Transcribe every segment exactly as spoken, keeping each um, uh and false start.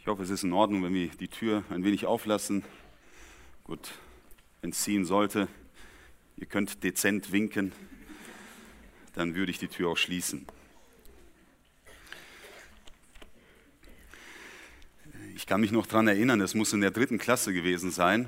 Ich hoffe, es ist in Ordnung, wenn wir die Tür ein wenig auflassen. Gut, wenn es ziehen sollte, ihr könnt dezent winken, dann würde ich die Tür auch schließen. Ich kann mich noch daran erinnern, das muss in der dritten Klasse gewesen sein,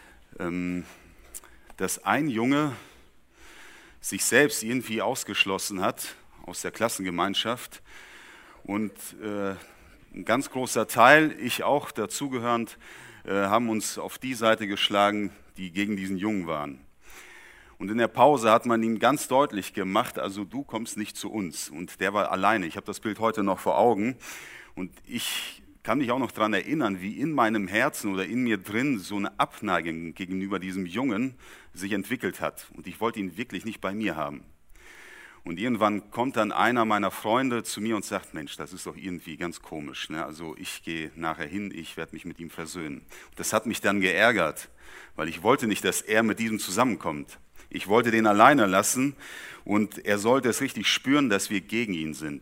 dass ein Junge sich selbst irgendwie ausgeschlossen hat aus der Klassengemeinschaft und äh, ein ganz großer Teil, ich auch dazugehörend, äh, haben uns auf die Seite geschlagen, die gegen diesen Jungen waren. Und in der Pause hat man ihm ganz deutlich gemacht, also du kommst nicht zu uns. Und der war alleine. Ich habe das Bild heute noch vor Augen. Und ich kann mich auch noch daran erinnern, wie in meinem Herzen oder in mir drin so eine Abneigung gegenüber diesem Jungen sich entwickelt hat. Und ich wollte ihn wirklich nicht bei mir haben. Und irgendwann kommt dann einer meiner Freunde zu mir und sagt, Mensch, das ist doch irgendwie ganz komisch, ne? Also ich gehe nachher hin, ich werde mich mit ihm versöhnen. Das hat mich dann geärgert, weil ich wollte nicht, dass er mit diesem zusammenkommt. Ich wollte den alleine lassen und er sollte es richtig spüren, dass wir gegen ihn sind.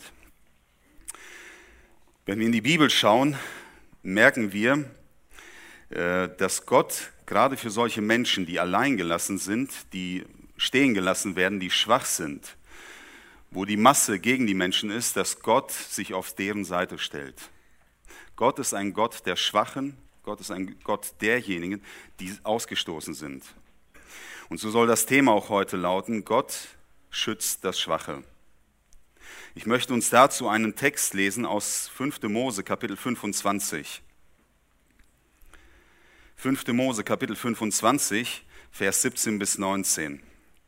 Wenn wir in die Bibel schauen, merken wir, dass Gott gerade für solche Menschen, die allein gelassen sind, die stehen gelassen werden, die schwach sind, wo die Masse gegen die Menschen ist, dass Gott sich auf deren Seite stellt. Gott ist ein Gott der Schwachen, Gott ist ein Gott derjenigen, die ausgestoßen sind. Und so soll das Thema auch heute lauten, Gott schützt das Schwache. Ich möchte uns dazu einen Text lesen aus fünfter Mose, Kapitel fünfundzwanzig. fünfter Mose, Kapitel fünfundzwanzig, Vers siebzehn bis neunzehn.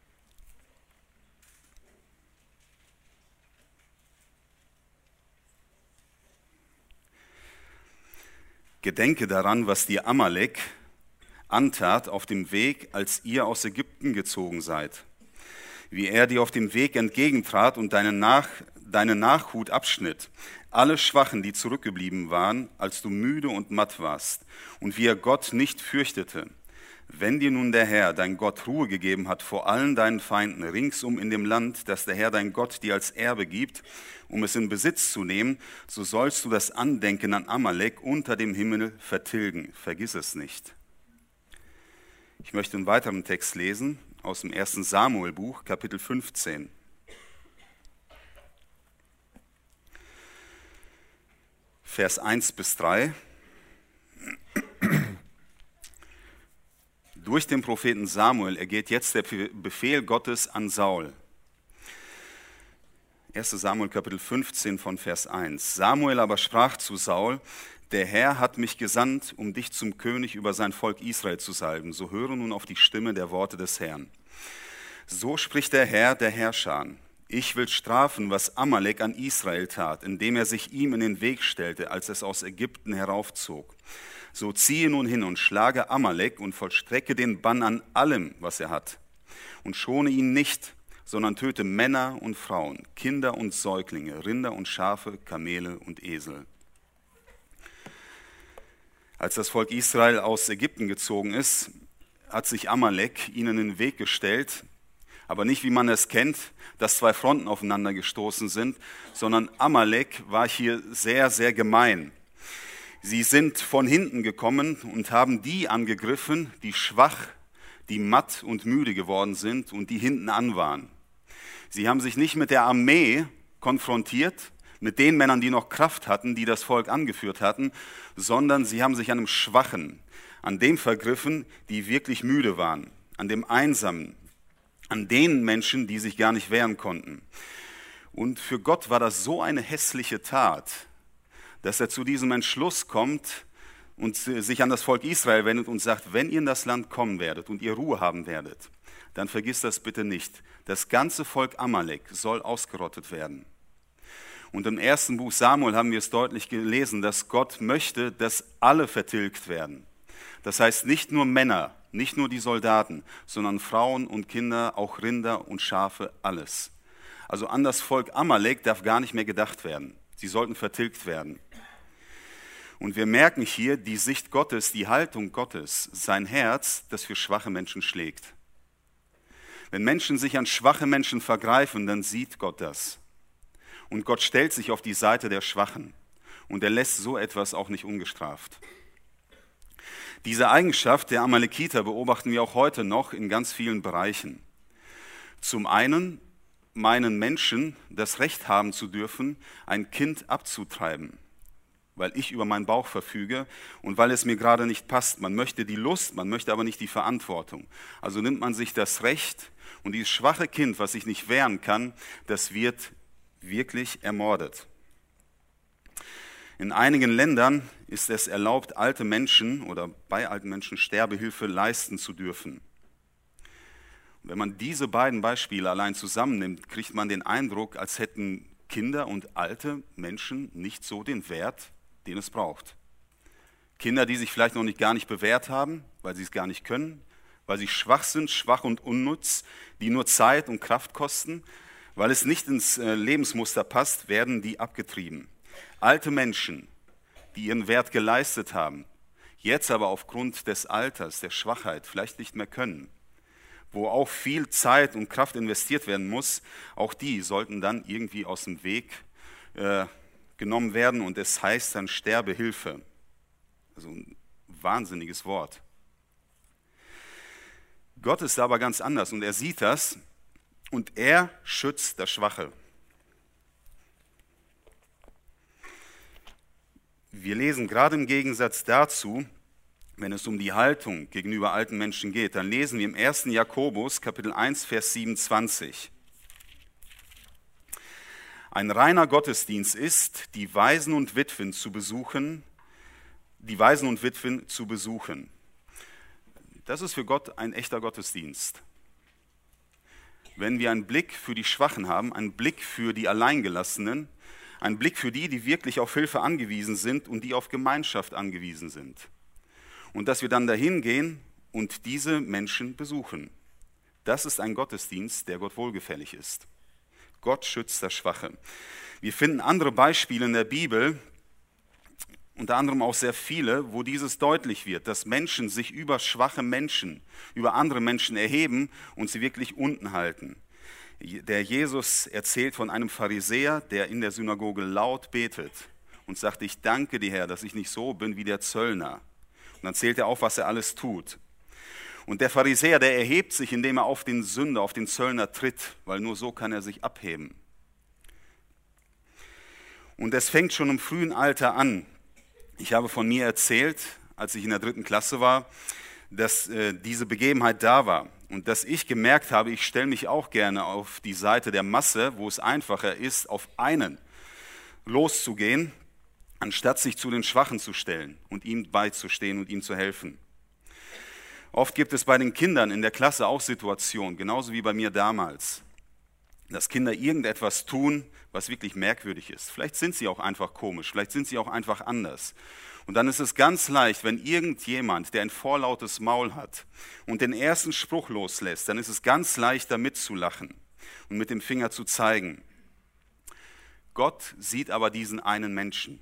Gedenke daran, was dir Amalek antat auf dem Weg, als ihr aus Ägypten gezogen seid. Wie er dir auf dem Weg entgegentrat und deine, Nach, deine Nachhut abschnitt. Alle Schwachen, die zurückgeblieben waren, als du müde und matt warst. Und wie er Gott nicht fürchtete. Wenn dir nun der Herr, dein Gott, Ruhe gegeben hat vor allen deinen Feinden ringsum in dem Land, das der Herr, dein Gott, dir als Erbe gibt, um es in Besitz zu nehmen, so sollst du das Andenken an Amalek unter dem Himmel vertilgen. Vergiss es nicht. Ich möchte einen weiteren Text lesen aus dem ersten Samuel-Buch, Kapitel fünfzehn. Vers eins bis drei. Durch den Propheten Samuel ergeht jetzt der Befehl Gottes an Saul. erster Samuel Kapitel fünfzehn von Vers eins. Samuel aber sprach zu Saul, der Herr hat mich gesandt, um dich zum König über sein Volk Israel zu salben. So höre nun auf die Stimme der Worte des Herrn. So spricht der Herr, der Herrscher. Ich will strafen, was Amalek an Israel tat, indem er sich ihm in den Weg stellte, als es aus Ägypten heraufzog. So ziehe nun hin und schlage Amalek und vollstrecke den Bann an allem, was er hat. Und schone ihn nicht, sondern töte Männer und Frauen, Kinder und Säuglinge, Rinder und Schafe, Kamele und Esel. Als das Volk Israel aus Ägypten gezogen ist, hat sich Amalek ihnen in den Weg gestellt, aber nicht, wie man es kennt, dass zwei Fronten aufeinander gestoßen sind, sondern Amalek war hier sehr, sehr gemein. Sie sind von hinten gekommen und haben die angegriffen, die schwach, die matt und müde geworden sind und die hinten an waren. Sie haben sich nicht mit der Armee konfrontiert, mit den Männern, die noch Kraft hatten, die das Volk angeführt hatten, sondern sie haben sich an dem Schwachen, an dem vergriffen, die wirklich müde waren, an dem Einsamen, an den Menschen, die sich gar nicht wehren konnten. Und für Gott war das so eine hässliche Tat, dass er zu diesem Entschluss kommt und sich an das Volk Israel wendet und sagt, wenn ihr in das Land kommen werdet und ihr Ruhe haben werdet, dann vergisst das bitte nicht. Das ganze Volk Amalek soll ausgerottet werden. Und im ersten Buch Samuel haben wir es deutlich gelesen, dass Gott möchte, dass alle vertilgt werden. Das heißt nicht nur Männer, nicht nur die Soldaten, sondern Frauen und Kinder, auch Rinder und Schafe, alles. Also an das Volk Amalek darf gar nicht mehr gedacht werden. Sie sollten vertilgt werden. Und wir merken hier die Sicht Gottes, die Haltung Gottes, sein Herz, das für schwache Menschen schlägt. Wenn Menschen sich an schwache Menschen vergreifen, dann sieht Gott das. Und Gott stellt sich auf die Seite der Schwachen. und er lässt so etwas auch nicht ungestraft. Diese Eigenschaft der Amalekiter beobachten wir auch heute noch in ganz vielen Bereichen. Zum einen meinen Menschen das Recht haben zu dürfen, ein Kind abzutreiben, weil ich über meinen Bauch verfüge und weil es mir gerade nicht passt. Man möchte die Lust, man möchte aber nicht die Verantwortung. Also nimmt man sich das Recht und dieses schwache Kind, was sich nicht wehren kann, das wird wirklich ermordet. In einigen Ländern ist es erlaubt, alte Menschen oder bei alten Menschen Sterbehilfe leisten zu dürfen. Und wenn man diese beiden Beispiele allein zusammennimmt, kriegt man den Eindruck, als hätten Kinder und alte Menschen nicht so den Wert, den es braucht. Kinder, die sich vielleicht noch nicht gar nicht bewährt haben, weil sie es gar nicht können, weil sie schwach sind, schwach und unnütz, die nur Zeit und Kraft kosten, weil es nicht ins Lebensmuster passt, werden die abgetrieben. Alte Menschen, die ihren Wert geleistet haben, jetzt aber aufgrund des Alters, der Schwachheit vielleicht nicht mehr können, wo auch viel Zeit und Kraft investiert werden muss, auch die sollten dann irgendwie aus dem Weg äh, genommen werden und es heißt dann Sterbehilfe. Also ein wahnsinniges Wort. Gott ist aber ganz anders und er sieht das und er schützt das Schwache. Wir lesen gerade im Gegensatz dazu, wenn es um die Haltung gegenüber alten Menschen geht, dann lesen wir im ersten Jakobus, Kapitel eins, Vers siebenundzwanzig. Ein reiner Gottesdienst ist, die Waisen und Witwen zu besuchen, die Waisen und Witwen zu besuchen. Das ist für Gott ein echter Gottesdienst. Wenn wir einen Blick für die Schwachen haben, einen Blick für die Alleingelassenen, einen Blick für die, die wirklich auf Hilfe angewiesen sind und die auf Gemeinschaft angewiesen sind. Und dass wir dann dahin gehen und diese Menschen besuchen. Das ist ein Gottesdienst, der Gott wohlgefällig ist. Gott schützt das Schwache. Wir finden andere Beispiele in der Bibel, unter anderem auch sehr viele, wo dieses deutlich wird, dass Menschen sich über schwache Menschen, über andere Menschen erheben und sie wirklich unten halten. Der Jesus erzählt von einem Pharisäer, der in der Synagoge laut betet und sagt, ich danke dir, Herr, dass ich nicht so bin wie der Zöllner. Und dann zählt er auf, was er alles tut. Und der Pharisäer, der erhebt sich, indem er auf den Sünder, auf den Zöllner tritt, weil nur so kann er sich abheben. Und es fängt schon im frühen Alter an. Ich habe von mir erzählt, als ich in der dritten Klasse war, dass äh, diese Begebenheit da war. Und dass ich gemerkt habe, ich stelle mich auch gerne auf die Seite der Masse, wo es einfacher ist, auf einen loszugehen, anstatt sich zu den Schwachen zu stellen und ihm beizustehen und ihm zu helfen. Oft gibt es bei den Kindern in der Klasse auch Situationen, genauso wie bei mir damals, dass Kinder irgendetwas tun, was wirklich merkwürdig ist. Vielleicht sind sie auch einfach komisch, vielleicht sind sie auch einfach anders. Und dann ist es ganz leicht, wenn irgendjemand, der ein vorlautes Maul hat und den ersten Spruch loslässt, dann ist es ganz leicht, da mitzulachen und mit dem Finger zu zeigen. Gott sieht aber diesen einen Menschen.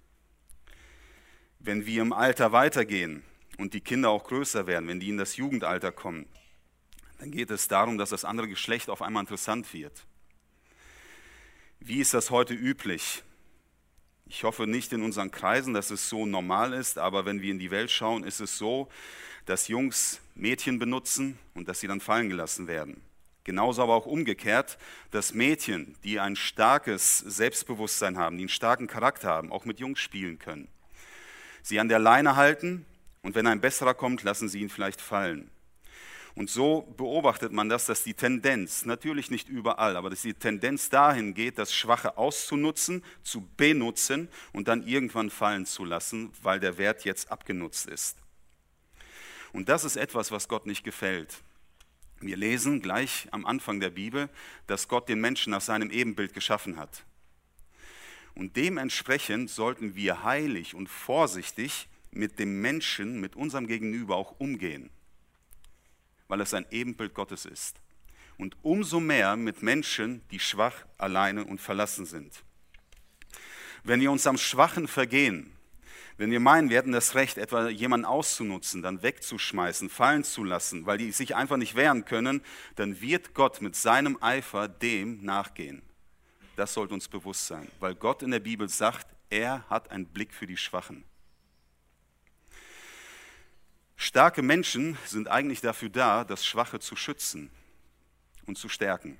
Wenn wir im Alter weitergehen und die Kinder auch größer werden, wenn die in das Jugendalter kommen, dann geht es darum, dass das andere Geschlecht auf einmal interessant wird. Wie ist das heute üblich? Ich hoffe nicht in unseren Kreisen, dass es so normal ist, aber wenn wir in die Welt schauen, ist es so, dass Jungs Mädchen benutzen und dass sie dann fallen gelassen werden. Genauso aber auch umgekehrt, dass Mädchen, die ein starkes Selbstbewusstsein haben, die einen starken Charakter haben, auch mit Jungs spielen können. Sie an der Leine halten und wenn ein besserer kommt, lassen sie ihn vielleicht fallen. Und so beobachtet man das, dass die Tendenz, natürlich nicht überall, aber dass die Tendenz dahin geht, das Schwache auszunutzen, zu benutzen und dann irgendwann fallen zu lassen, weil der Wert jetzt abgenutzt ist. Und das ist etwas, was Gott nicht gefällt. Wir lesen gleich am Anfang der Bibel, dass Gott den Menschen nach seinem Ebenbild geschaffen hat. Und dementsprechend sollten wir heilig und vorsichtig mit dem Menschen, mit unserem Gegenüber auch umgehen, weil es ein Ebenbild Gottes ist. Und umso mehr mit Menschen, die schwach, alleine und verlassen sind. Wenn wir uns am Schwachen vergehen, wenn wir meinen, wir hätten das Recht, etwa jemanden auszunutzen, dann wegzuschmeißen, fallen zu lassen, weil die sich einfach nicht wehren können, dann wird Gott mit seinem Eifer dem nachgehen. Das sollte uns bewusst sein, weil Gott in der Bibel sagt, Er hat einen Blick für die Schwachen. Starke Menschen sind eigentlich dafür da, das Schwache zu schützen und zu stärken.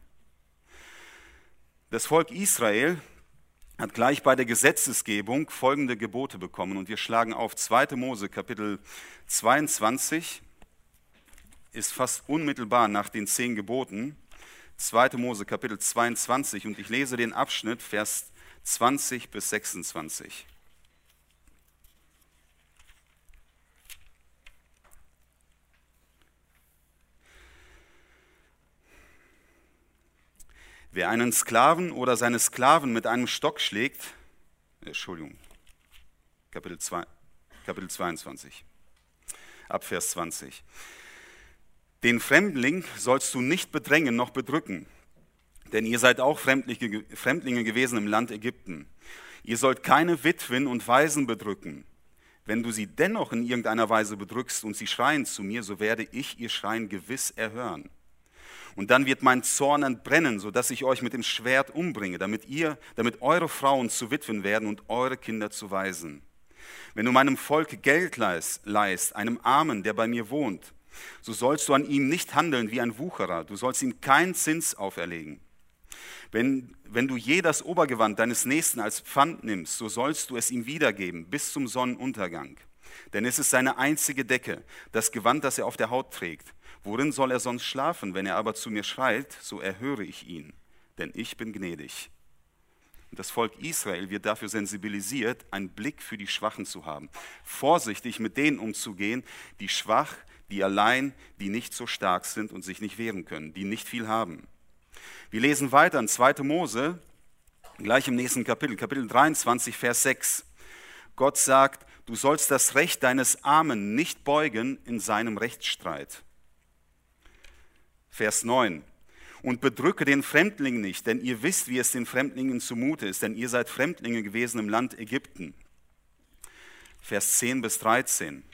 Das Volk Israel hat gleich bei der Gesetzesgebung folgende Gebote bekommen. Und wir schlagen auf zweite Mose Kapitel zweiundzwanzig, ist fast unmittelbar nach den zehn Geboten. zweite Mose Kapitel zweiundzwanzig, und ich lese den Abschnitt, Vers zwanzig bis sechsundzwanzig. Wer einen Sklaven oder seine Sklaven mit einem Stock schlägt, Entschuldigung, Kapitel, zwei, Kapitel zweiundzwanzig, ab Vers zwanzig. Den Fremdling sollst du nicht bedrängen noch bedrücken, denn ihr seid auch Fremdlinge gewesen im Land Ägypten. Ihr sollt keine Witwen und Waisen bedrücken. Wenn du sie dennoch in irgendeiner Weise bedrückst und sie schreien zu mir, so werde ich ihr Schreien gewiss erhören. Und dann wird mein Zorn entbrennen, sodass ich euch mit dem Schwert umbringe, damit ihr, damit eure Frauen zu Witwen werden und eure Kinder zu Waisen. Wenn du meinem Volk Geld leihst, einem Armen, der bei mir wohnt, so sollst du an ihm nicht handeln wie ein Wucherer, du sollst ihm keinen Zins auferlegen. Wenn, wenn du je das Obergewand deines Nächsten als Pfand nimmst, so sollst du es ihm wiedergeben bis zum Sonnenuntergang. Denn es ist seine einzige Decke, das Gewand, das er auf der Haut trägt. Worin soll er sonst schlafen? Wenn er aber zu mir schreit, so erhöre ich ihn, denn ich bin gnädig. Und das Volk Israel wird dafür sensibilisiert, einen Blick für die Schwachen zu haben, vorsichtig mit denen umzugehen, die schwach, die allein, die nicht so stark sind und sich nicht wehren können, die nicht viel haben. Wir lesen weiter in zweite Mose, gleich im nächsten Kapitel, Kapitel dreiundzwanzig, Vers sechs. Gott sagt, du sollst das Recht deines Armen nicht beugen in seinem Rechtsstreit. Vers neun. Und bedrücke den Fremdling nicht, denn ihr wisst, wie es den Fremdlingen zumute ist, denn ihr seid Fremdlinge gewesen im Land Ägypten. Vers zehn bis dreizehn.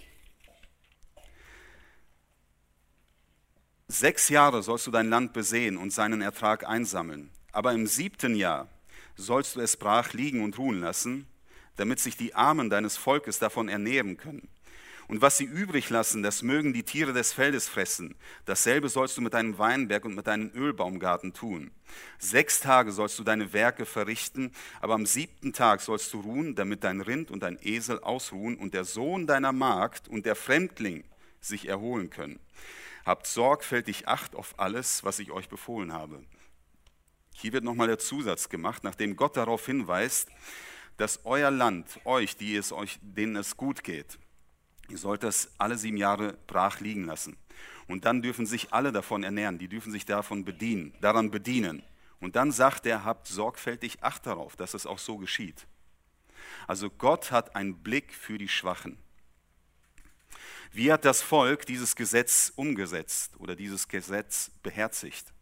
Sechs Jahre sollst du dein Land besehen und seinen Ertrag einsammeln, aber im siebten Jahr sollst du es brach liegen und ruhen lassen, damit sich die Armen deines Volkes davon ernähren können. Und was sie übrig lassen, das mögen die Tiere des Feldes fressen. Dasselbe sollst du mit deinem Weinberg und mit deinem Ölbaumgarten tun. Sechs Tage sollst du deine Werke verrichten, aber am siebten Tag sollst du ruhen, damit dein Rind und dein Esel ausruhen und der Sohn deiner Magd und der Fremdling sich erholen können. Habt sorgfältig Acht auf alles, was ich euch befohlen habe. Hier wird nochmal der Zusatz gemacht, nachdem Gott darauf hinweist, dass euer Land, euch, die es euch, denen es gut geht, ihr sollt das alle sieben Jahre brach liegen lassen. Und dann dürfen sich alle davon ernähren, die dürfen sich davon bedienen, daran bedienen. Und dann sagt er, habt sorgfältig Acht darauf, dass es auch so geschieht. Also Gott hat einen Blick für die Schwachen. Wie hat das Volk dieses Gesetz umgesetzt oder dieses Gesetz beherzigt?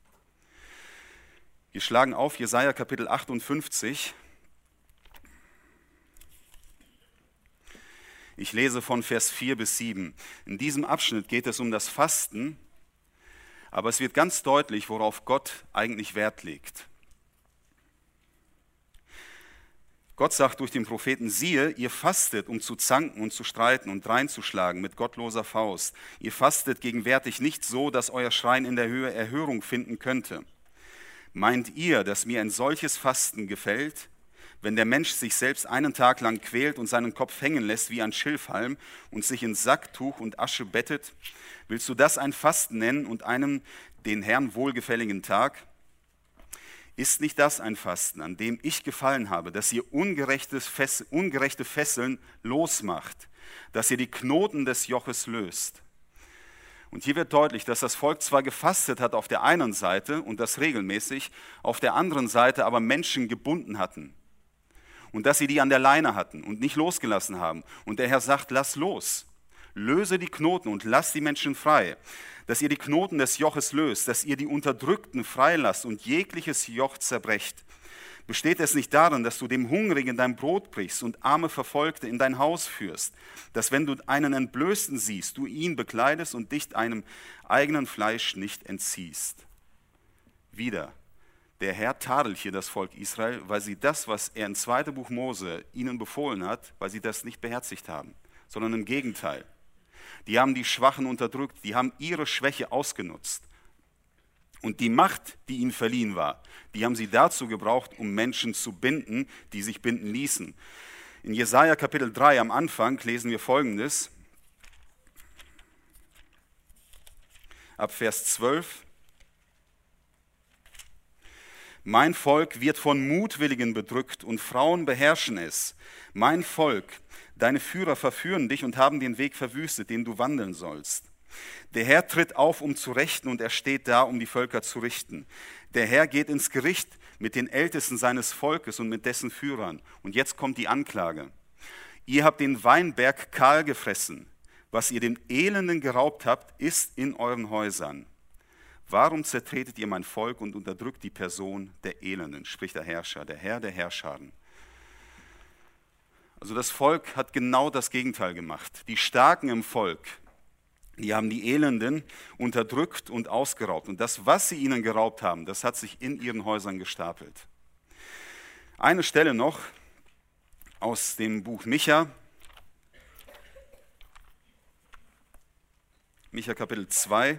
Wir schlagen auf Jesaja Kapitel achtundfünfzig. Ich lese von Vers vier bis sieben. In diesem Abschnitt geht es um das Fasten, aber es wird ganz deutlich, worauf Gott eigentlich Wert legt. Gott sagt durch den Propheten, siehe, ihr fastet, um zu zanken und zu streiten und dreinzuschlagen mit gottloser Faust. Ihr fastet gegenwärtig nicht so, dass euer Schreien in der Höhe Erhörung finden könnte. Meint ihr, dass mir ein solches Fasten gefällt? Wenn der Mensch sich selbst einen Tag lang quält und seinen Kopf hängen lässt wie ein Schilfhalm und sich in Sacktuch und Asche bettet, willst du das ein Fasten nennen und einem den Herrn wohlgefälligen Tag? Ist nicht das ein Fasten, an dem ich gefallen habe, dass ihr ungerechtes Fess- ungerechte Fesseln losmacht, dass ihr die Knoten des Joches löst? Und hier wird deutlich, dass das Volk zwar gefastet hat auf der einen Seite und das regelmäßig, auf der anderen Seite aber Menschen gebunden hatten. Und dass sie die an der Leine hatten und nicht losgelassen haben. Und der Herr sagt, lass los, löse die Knoten und lass die Menschen frei. Dass ihr die Knoten des Joches löst, dass ihr die Unterdrückten freilasst und jegliches Joch zerbrecht. Besteht es nicht darin, dass du dem Hungrigen dein Brot brichst und arme Verfolgte in dein Haus führst, dass wenn du einen Entblößten siehst, du ihn bekleidest und dich einem eigenen Fleisch nicht entziehst? Wieder, der Herr tadelt hier das Volk Israel, weil sie das, was er im zweiten Buch Mose ihnen befohlen hat, weil sie das nicht beherzigt haben, sondern im Gegenteil. Die haben die Schwachen unterdrückt, die haben ihre Schwäche ausgenutzt. Und die Macht, die ihnen verliehen war, die haben sie dazu gebraucht, um Menschen zu binden, die sich binden ließen. In Jesaja Kapitel drei am Anfang lesen wir Folgendes, ab Vers zwölf. Mein Volk wird von Mutwilligen bedrückt und Frauen beherrschen es. Mein Volk, deine Führer verführen dich und haben den Weg verwüstet, den du wandeln sollst. Der Herr tritt auf, um zu rächen, und er steht da, um die Völker zu richten. Der Herr geht ins Gericht mit den Ältesten seines Volkes und mit dessen Führern. Und jetzt kommt die Anklage. Ihr habt den Weinberg kahl gefressen. Was ihr den Elenden geraubt habt, ist in euren Häusern. Warum zertretet ihr mein Volk und unterdrückt die Person der Elenden, spricht der Herrscher, der Herr der Herrscharen. Also das Volk hat genau das Gegenteil gemacht. Die Starken im Volk, die haben die Elenden unterdrückt und ausgeraubt. Und das, was sie ihnen geraubt haben, das hat sich in ihren Häusern gestapelt. Eine Stelle noch aus dem Buch Micha. Micha Kapitel zwei.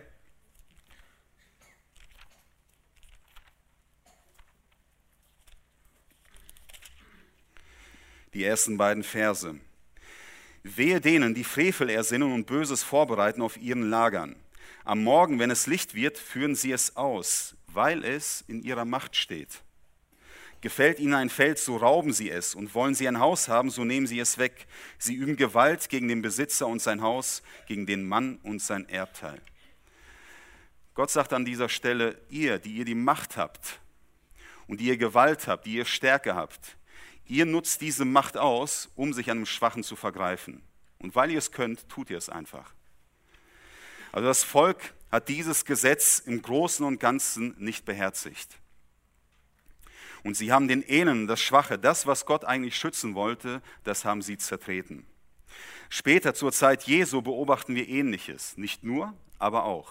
Die ersten beiden Verse. Wehe denen, die Frevel ersinnen und Böses vorbereiten auf ihren Lagern. Am Morgen, wenn es Licht wird, führen sie es aus, weil es in ihrer Macht steht. Gefällt ihnen ein Feld, so rauben sie es, und wollen sie ein Haus haben, so nehmen sie es weg. Sie üben Gewalt gegen den Besitzer und sein Haus, gegen den Mann und sein Erbteil. Gott sagt an dieser Stelle, ihr, die ihr die Macht habt und die ihr Gewalt habt, die ihr Stärke habt, ihr nutzt diese Macht aus, um sich an dem Schwachen zu vergreifen. Und weil ihr es könnt, tut ihr es einfach. Also das Volk hat dieses Gesetz im Großen und Ganzen nicht beherzigt. Und sie haben den Elenden, das Schwache, das, was Gott eigentlich schützen wollte, das haben sie zertreten. Später, zur Zeit Jesu, beobachten wir Ähnliches. Nicht nur, aber auch.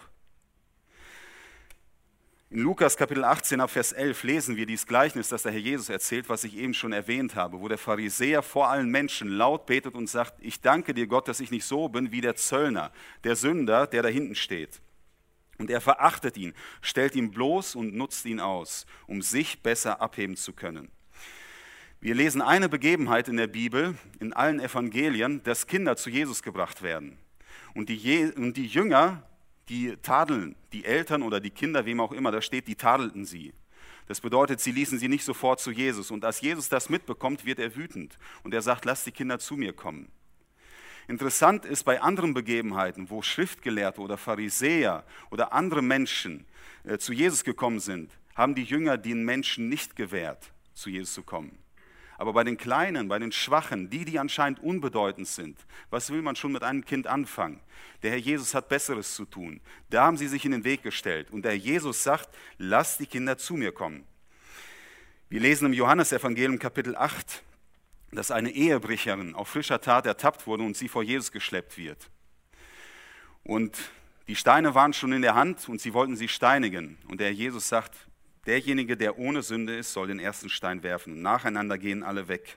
In Lukas Kapitel achtzehn, ab Vers elf lesen wir dieses Gleichnis, das der Herr Jesus erzählt, was ich eben schon erwähnt habe, wo der Pharisäer vor allen Menschen laut betet und sagt, ich danke dir Gott, dass ich nicht so bin wie der Zöllner, der Sünder, der da hinten steht. Und er verachtet ihn, stellt ihn bloß und nutzt ihn aus, um sich besser abheben zu können. Wir lesen eine Begebenheit in der Bibel, in allen Evangelien, dass Kinder zu Jesus gebracht werden. Und die, Je- und die Jünger, die tadeln die Eltern oder die Kinder, wem auch immer da steht, die tadelten sie. Das bedeutet, sie ließen sie nicht sofort zu Jesus. Und als Jesus das mitbekommt, wird er wütend. Und er sagt, lasst die Kinder zu mir kommen. Interessant ist bei anderen Begebenheiten, wo Schriftgelehrte oder Pharisäer oder andere Menschen äh, zu Jesus gekommen sind, haben die Jünger den Menschen nicht gewährt, zu Jesus zu kommen. Aber bei den Kleinen, bei den Schwachen, die, die anscheinend unbedeutend sind, was will man schon mit einem Kind anfangen? Der Herr Jesus hat Besseres zu tun. Da haben sie sich in den Weg gestellt. Und der Herr Jesus sagt, lasst die Kinder zu mir kommen. Wir lesen im Johannesevangelium Kapitel acht, dass eine Ehebrecherin auf frischer Tat ertappt wurde und sie vor Jesus geschleppt wird. Und die Steine waren schon in der Hand und sie wollten sie steinigen. Und der Herr Jesus sagt, derjenige, der ohne Sünde ist, soll den ersten Stein werfen. Und nacheinander gehen alle weg.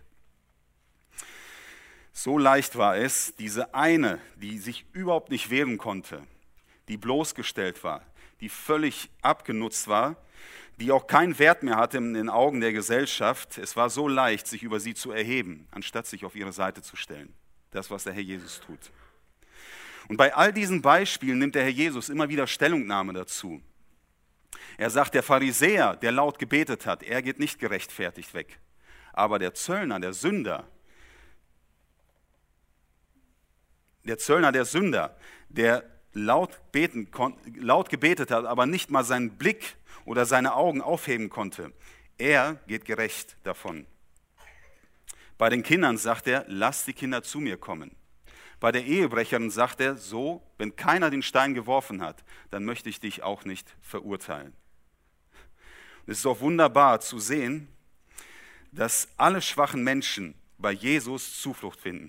So leicht war es, diese eine, die sich überhaupt nicht wehren konnte, die bloßgestellt war, die völlig abgenutzt war, die auch keinen Wert mehr hatte in den Augen der Gesellschaft. Es war so leicht, sich über sie zu erheben, anstatt sich auf ihre Seite zu stellen. Das, was der Herr Jesus tut. Und bei all diesen Beispielen nimmt der Herr Jesus immer wieder Stellungnahme dazu. Er sagt, der Pharisäer, der laut gebetet hat, er geht nicht gerechtfertigt weg. Aber der Zöllner, der Sünder, der Zöllner, der Sünder, der laut, beten, laut gebetet hat, aber nicht mal seinen Blick oder seine Augen aufheben konnte, er geht gerecht davon. Bei den Kindern sagt er, lasst die Kinder zu mir kommen. Bei der Ehebrecherin sagt er, so, wenn keiner den Stein geworfen hat, dann möchte ich dich auch nicht verurteilen. Es ist auch wunderbar zu sehen, dass alle schwachen Menschen bei Jesus Zuflucht finden.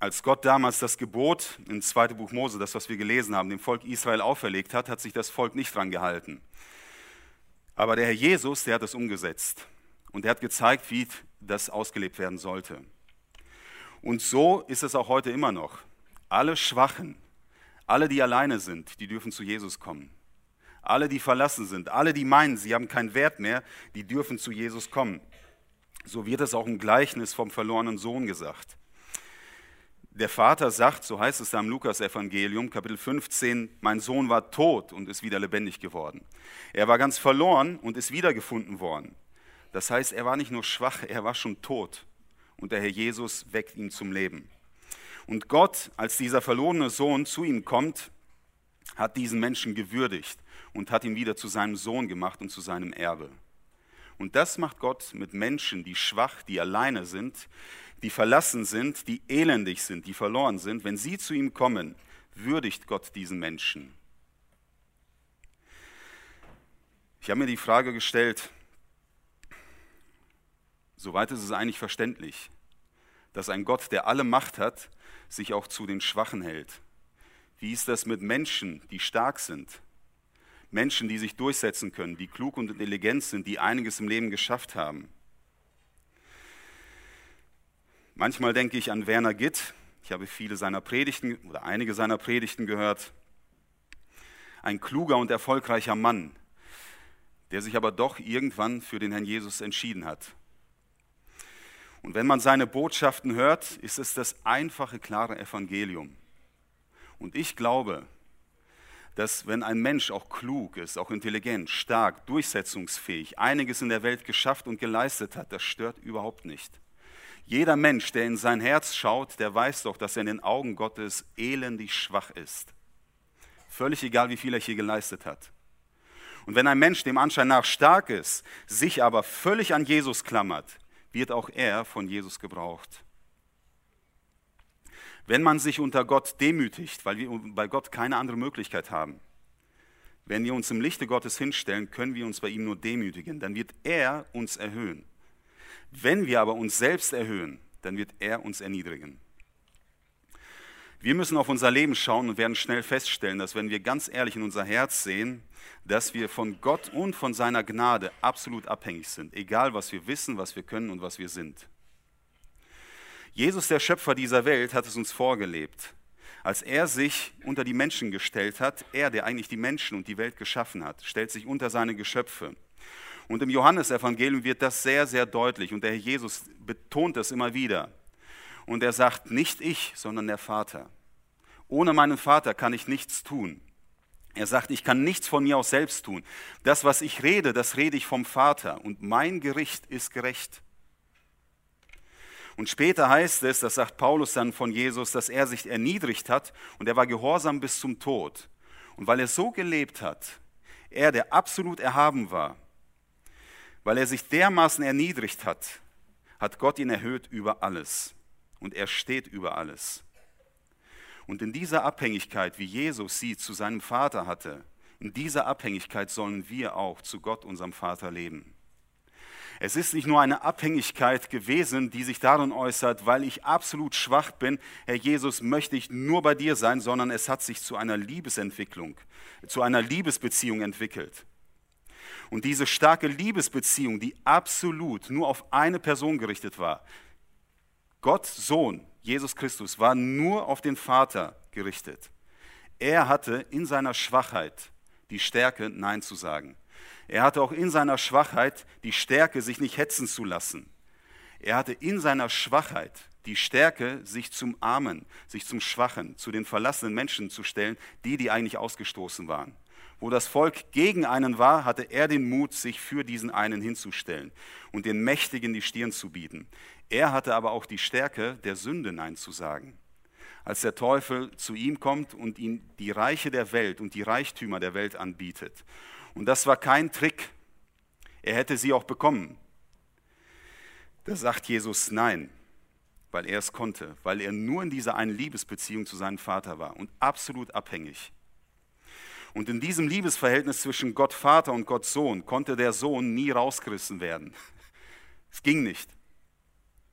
Als Gott damals das Gebot im zweiten Buch Mose, das, was wir gelesen haben, dem Volk Israel auferlegt hat, hat sich das Volk nicht dran gehalten. Aber der Herr Jesus, der hat es umgesetzt und er hat gezeigt, wie das ausgelebt werden sollte. Und so ist es auch heute immer noch. Alle Schwachen, alle, die alleine sind, die dürfen zu Jesus kommen. Alle, die verlassen sind, alle, die meinen, sie haben keinen Wert mehr, die dürfen zu Jesus kommen. So wird es auch im Gleichnis vom verlorenen Sohn gesagt. Der Vater sagt, so heißt es da im Lukas-Evangelium, Kapitel fünfzehn, mein Sohn war tot und ist wieder lebendig geworden. Er war ganz verloren und ist wiedergefunden worden. Das heißt, er war nicht nur schwach, er war schon tot. Und der Herr Jesus weckt ihn zum Leben. Und Gott, als dieser verlorene Sohn zu ihm kommt, hat diesen Menschen gewürdigt und hat ihn wieder zu seinem Sohn gemacht und zu seinem Erbe. Und das macht Gott mit Menschen, die schwach, die alleine sind, die verlassen sind, die elendig sind, die verloren sind. Wenn sie zu ihm kommen, würdigt Gott diesen Menschen. Ich habe mir die Frage gestellt, soweit ist es eigentlich verständlich, dass ein Gott, der alle Macht hat, sich auch zu den Schwachen hält. Wie ist das mit Menschen, die stark sind? Menschen, die sich durchsetzen können, die klug und intelligent sind, die einiges im Leben geschafft haben. Manchmal denke ich an Werner Gitt. Ich habe viele seiner Predigten oder einige seiner Predigten gehört. Ein kluger und erfolgreicher Mann, der sich aber doch irgendwann für den Herrn Jesus entschieden hat. Und wenn man seine Botschaften hört, ist es das einfache, klare Evangelium. Und ich glaube, dass wenn ein Mensch auch klug ist, auch intelligent, stark, durchsetzungsfähig, einiges in der Welt geschafft und geleistet hat, das stört überhaupt nicht. Jeder Mensch, der in sein Herz schaut, der weiß doch, dass er in den Augen Gottes elendig schwach ist. Völlig egal, wie viel er hier geleistet hat. Und wenn ein Mensch dem Anschein nach stark ist, sich aber völlig an Jesus klammert, wird auch er von Jesus gebraucht. Wenn man sich unter Gott demütigt, weil wir bei Gott keine andere Möglichkeit haben, wenn wir uns im Lichte Gottes hinstellen, können wir uns bei ihm nur demütigen, dann wird er uns erhöhen. Wenn wir aber uns selbst erhöhen, dann wird er uns erniedrigen. Wir müssen auf unser Leben schauen und werden schnell feststellen, dass wenn wir ganz ehrlich in unser Herz sehen, dass wir von Gott und von seiner Gnade absolut abhängig sind, egal was wir wissen, was wir können und was wir sind. Jesus, der Schöpfer dieser Welt, hat es uns vorgelebt. Als er sich unter die Menschen gestellt hat, er, der eigentlich die Menschen und die Welt geschaffen hat, stellt sich unter seine Geschöpfe. Und im Johannesevangelium wird das sehr, sehr deutlich und der Herr Jesus betont das immer wieder. Und er sagt, nicht ich, sondern der Vater. Ohne meinen Vater kann ich nichts tun. Er sagt, ich kann nichts von mir aus selbst tun. Das, was ich rede, das rede ich vom Vater und mein Gericht ist gerecht. Und später heißt es, das sagt Paulus dann von Jesus, dass er sich erniedrigt hat und er war gehorsam bis zum Tod. Und weil er so gelebt hat, er, der absolut erhaben war, weil er sich dermaßen erniedrigt hat, hat Gott ihn erhöht über alles. Und er steht über alles. Und in dieser Abhängigkeit, wie Jesus sie zu seinem Vater hatte, in dieser Abhängigkeit sollen wir auch zu Gott, unserem Vater, leben. Es ist nicht nur eine Abhängigkeit gewesen, die sich darin äußert, weil ich absolut schwach bin, Herr Jesus, möchte ich nur bei dir sein, sondern es hat sich zu einer Liebesentwicklung, zu einer Liebesbeziehung entwickelt. Und diese starke Liebesbeziehung, die absolut nur auf eine Person gerichtet war, Gott, Sohn, Jesus Christus, war nur auf den Vater gerichtet. Er hatte in seiner Schwachheit die Stärke, Nein zu sagen. Er hatte auch in seiner Schwachheit die Stärke, sich nicht hetzen zu lassen. Er hatte in seiner Schwachheit die Stärke, sich zum Armen, sich zum Schwachen, zu den verlassenen Menschen zu stellen, die, die eigentlich ausgestoßen waren. Wo das Volk gegen einen war, hatte er den Mut, sich für diesen einen hinzustellen und den Mächtigen die Stirn zu bieten. Er hatte aber auch die Stärke, der Sünde Nein zu sagen. Als der Teufel zu ihm kommt und ihm die Reiche der Welt und die Reichtümer der Welt anbietet. Und das war kein Trick. Er hätte sie auch bekommen. Da sagt Jesus Nein, weil er es konnte, weil er nur in dieser einen Liebesbeziehung zu seinem Vater war und absolut abhängig. Und in diesem Liebesverhältnis zwischen Gott Vater und Gott Sohn konnte der Sohn nie rausgerissen werden. Es ging nicht.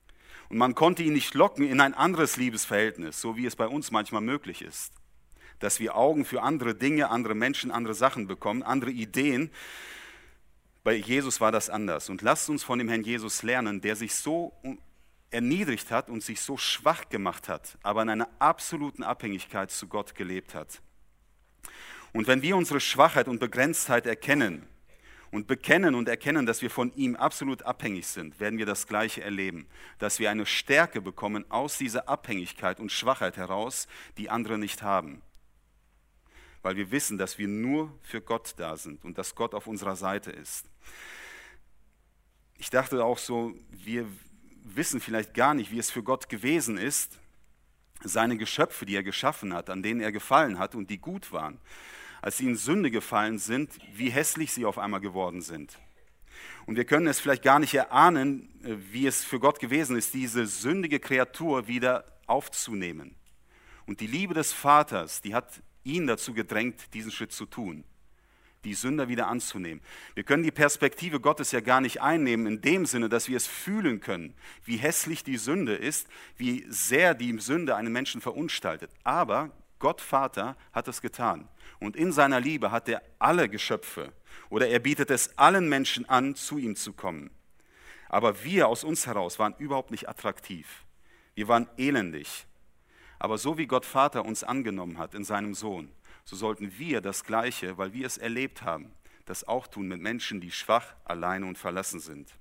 Und man konnte ihn nicht locken in ein anderes Liebesverhältnis, so wie es bei uns manchmal möglich ist. Dass wir Augen für andere Dinge, andere Menschen, andere Sachen bekommen, andere Ideen. Bei Jesus war das anders. Und lasst uns von dem Herrn Jesus lernen, der sich so erniedrigt hat und sich so schwach gemacht hat, aber in einer absoluten Abhängigkeit zu Gott gelebt hat. Und wenn wir unsere Schwachheit und Begrenztheit erkennen und bekennen und erkennen, dass wir von ihm absolut abhängig sind, werden wir das Gleiche erleben, dass wir eine Stärke bekommen aus dieser Abhängigkeit und Schwachheit heraus, die andere nicht haben. Weil wir wissen, dass wir nur für Gott da sind und dass Gott auf unserer Seite ist. Ich dachte auch so, wir wissen vielleicht gar nicht, wie es für Gott gewesen ist, seine Geschöpfe, die er geschaffen hat, an denen er gefallen hat und die gut waren, als sie in Sünde gefallen sind, wie hässlich sie auf einmal geworden sind. Und wir können es vielleicht gar nicht erahnen, wie es für Gott gewesen ist, diese sündige Kreatur wieder aufzunehmen. Und die Liebe des Vaters, die hat ihn dazu gedrängt, diesen Schritt zu tun, die Sünder wieder anzunehmen. Wir können die Perspektive Gottes ja gar nicht einnehmen, in dem Sinne, dass wir es fühlen können, wie hässlich die Sünde ist, wie sehr die Sünde einen Menschen verunstaltet. Aber Gott Vater hat es getan. Und in seiner Liebe hat er alle Geschöpfe, oder er bietet es allen Menschen an, zu ihm zu kommen. Aber wir aus uns heraus waren überhaupt nicht attraktiv. Wir waren elendig. Aber so wie Gott Vater uns angenommen hat in seinem Sohn, so sollten wir das Gleiche, weil wir es erlebt haben, das auch tun mit Menschen, die schwach, alleine und verlassen sind.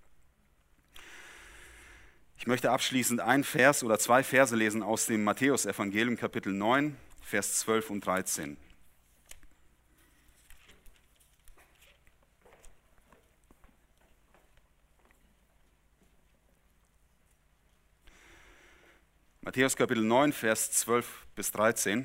Ich möchte abschließend ein Vers oder zwei Verse lesen aus dem Matthäus-Evangelium, Kapitel neun, Vers zwölf und dreizehn. Matthäus Kapitel neun, Vers zwölf bis dreizehn.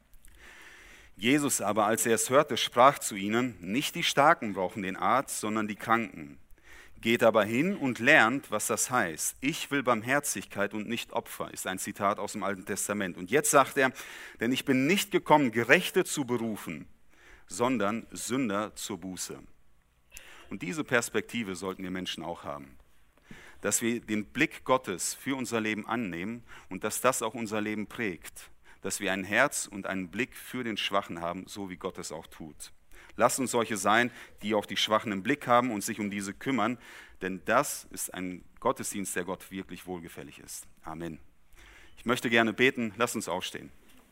Jesus aber, als er es hörte, sprach zu ihnen, nicht die Starken brauchen den Arzt, sondern die Kranken. Geht aber hin und lernt, was das heißt. Ich will Barmherzigkeit und nicht Opfer, ist ein Zitat aus dem Alten Testament. Und jetzt sagt er, denn ich bin nicht gekommen, Gerechte zu berufen, sondern Sünder zur Buße. Und diese Perspektive sollten wir Menschen auch haben. Dass wir den Blick Gottes für unser Leben annehmen und dass das auch unser Leben prägt. Dass wir ein Herz und einen Blick für den Schwachen haben, so wie Gott es auch tut. Lasst uns solche sein, die auch die Schwachen im Blick haben und sich um diese kümmern, denn das ist ein Gottesdienst, der Gott wirklich wohlgefällig ist. Amen. Ich möchte gerne beten, lasst uns aufstehen.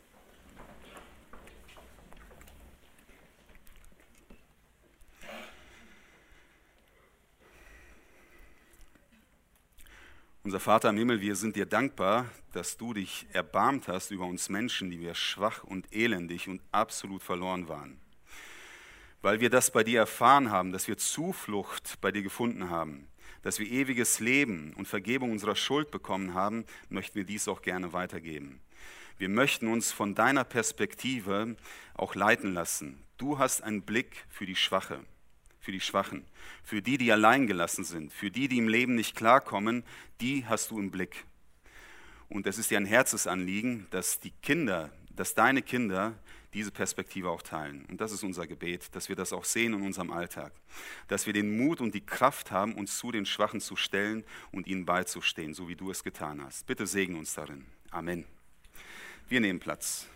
Unser Vater im Himmel, wir sind dir dankbar, dass du dich erbarmt hast über uns Menschen, die wir schwach und elendig und absolut verloren waren. Weil wir das bei dir erfahren haben, dass wir Zuflucht bei dir gefunden haben, dass wir ewiges Leben und Vergebung unserer Schuld bekommen haben, möchten wir dies auch gerne weitergeben. Wir möchten uns von deiner Perspektive auch leiten lassen. Du hast einen Blick für die Schwache. Für die Schwachen, für die, die alleingelassen sind, für die, die im Leben nicht klarkommen, die hast du im Blick. Und es ist dir ein Herzensanliegen, dass die Kinder, dass deine Kinder diese Perspektive auch teilen. Und das ist unser Gebet, dass wir das auch sehen in unserem Alltag. Dass wir den Mut und die Kraft haben, uns zu den Schwachen zu stellen und ihnen beizustehen, so wie du es getan hast. Bitte segne uns darin. Amen. Wir nehmen Platz.